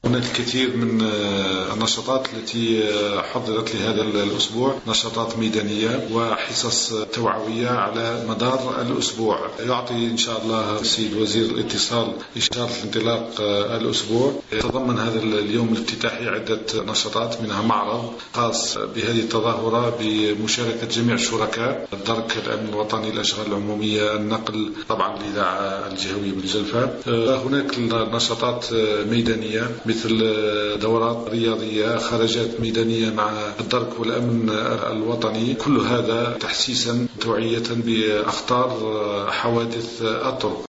هناك الكثير من النشاطات التي حضرت لهذا الأسبوع، نشاطات ميدانية وحصص توعوية على مدار الأسبوع. يعطي إن شاء الله السيد وزير الاتصال إشارة انطلاق الأسبوع. يتضمن هذا اليوم الافتتاحي عدة نشاطات، منها معرض خاص بهذه التظاهرة بمشاركة جميع الشركاء، الدرك الأمن الوطني، الأشغال العمومية، النقل، طبعا الإذاعة الجهوية بالجلفة. هناك نشاطات ميدانية مثل دورات رياضية، خرجات ميدانية مع الدرك والأمن الوطني، كل هذا تحسيسا توعية بأخطار حوادث الطرق.